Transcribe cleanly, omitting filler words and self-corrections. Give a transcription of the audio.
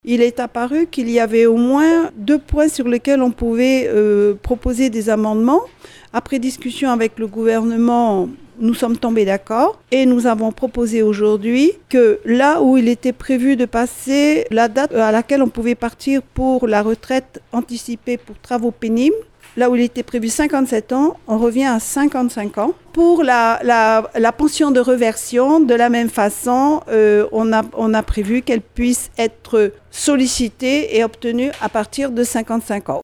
Il est apparu qu'il y avait au moins 2 points sur lesquels on pouvait proposer des amendements. Après discussion avec le gouvernement, nous sommes tombés d'accord et nous avons proposé aujourd'hui que là où il était prévu de passer la date à laquelle on pouvait partir pour la retraite anticipée pour travaux pénibles, là où il était prévu 57 ans, on revient à 55 ans. Pour la pension de réversion, de la même façon, on a prévu qu'elle puisse être sollicitée et obtenue à partir de 55 ans.